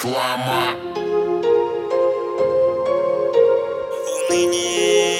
Реклама. Уныние.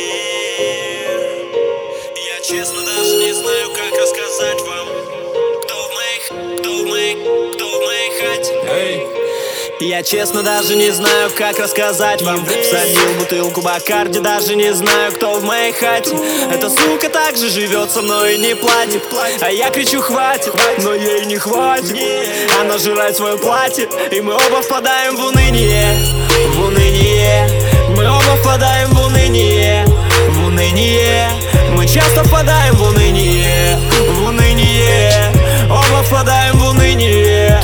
Я честно даже не знаю, как рассказать вам, кто в моей хате. Я честно даже не знаю, как рассказать вам. Всадил бутылку Бакарди, даже не знаю, кто в моей хате. Эта сука также живет со мной и не платит. А я кричу хватит, но ей не хватит. Она жрает свое платье, и мы оба впадаем в уныние. В уныние. Мы оба впадаем в уныние. В уныние. Мы часто впадаем в уныние. В уныние. Оба впадаем в уныние.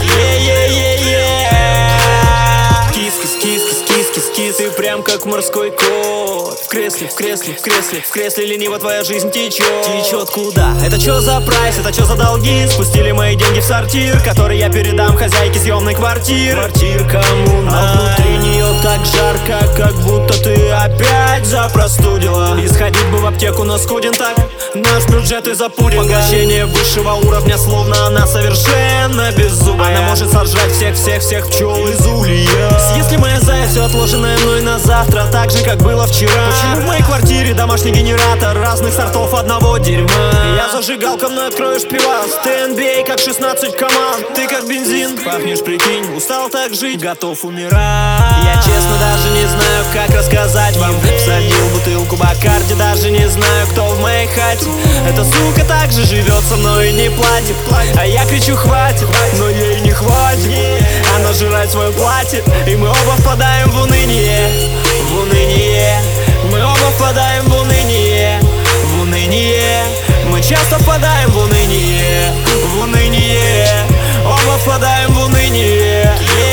Кис, ты прям как морской кот. В кресле лениво твоя жизнь течет. Течет куда? Это чё за прайс? Это чё за долги? Спустили мои деньги в сортир, который я передам хозяйке съемной квартиры. Квартирка коммуна, внутри нее так жарко, как будто ты опять запростудила. И сходить бы в аптеку, но скуден так наш бюджет из-за пудинга. Поглощение высшего уровня, словно она совершенно беззубая. Она может сожрать всех пчел из улья. Если моя зая все отложенное мной на завтра, так же, как было вчера. Почему в моей квартире домашний генератор разных сортов одного дерьма? Я зажигалка, мной откроешь пивас. Ты NBA, как 16 команд. Ты как бензин, пахнешь, прикинь. Устал так жить, готов умирать. Я честно даже не знаю, как рассказать вам. Всадил бутылку Бакарди, даже не знаю, кто в моей хате. Эта сука также живет со мной и не платит. А я кричу хватит, но ей не хватит. Она жрает свое платье, и мы оба впадаем в уныние. В уныние. Мы оба впадаем в уныние. В уныние. Мы часто впадаем в уныние. В уныние. Оба впадаем в уныние.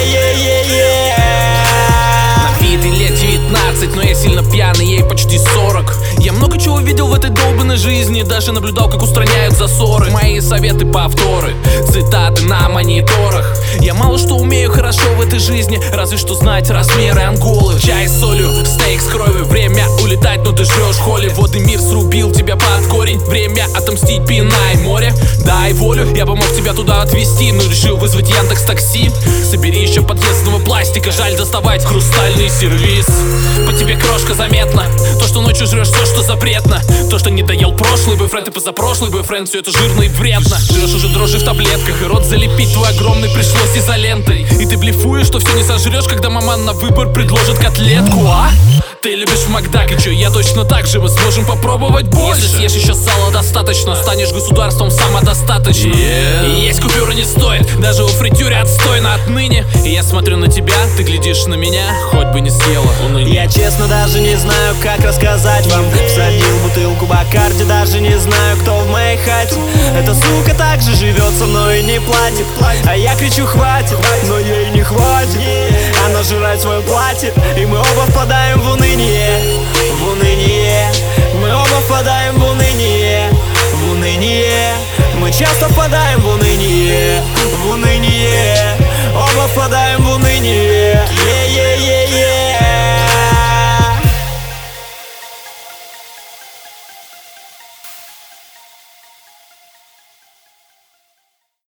На вид и лет 19, но я сильно пьяный, ей почти 40. Я много чего видел в этой долбанной жизни, даже наблюдал, как устраняют засоры. Мои советы повторы, цитаты на мониторах. Я мало что умею хорошо в этой жизни, разве что знать размеры Анголы. Чай с солью, стейк с кровью, время улетать, но ты жрешь холи. Водный мир срубил тебя под корень, время отомстить, пинай море. Дай волю, я бы мог тебя туда отвезти, но решил вызвать Яндекс.Такси. Собери еще подъездного пластика, жаль доставать хрустальный сервиз. По тебе крошка заметна, то, что ночью жрешь все, что запретно. То, что не доел прошлый бойфренд и позапрошлый бойфренд, все это жирно и вредно. Жрешь уже дрожжи в таблетках, и рот залепить твой огромный пришлось изолентой. И ты блефуешь, что все не сожрешь, когда маман на выбор предложит котлетку, а? Ты любишь в Макдак, и чё, я точно так же. Мы сможем попробовать больше. Если съешь еще сала достаточно, станешь государством самодостаточным. И есть купюры не стоит, даже у фритюре отстойно отныне. И я смотрю на тебя, ты глядишь на меня, хоть бы не съела уныние. Я честно даже не знаю, как рассказать вам. Всадил бутылку Бакарди, даже не знаю, кто в моей хате. Эта сука также живет со мной и не платит. А я кричу хватит, но ей не хватит. Она жрает свое платье, и мы оба впадаем в уныние.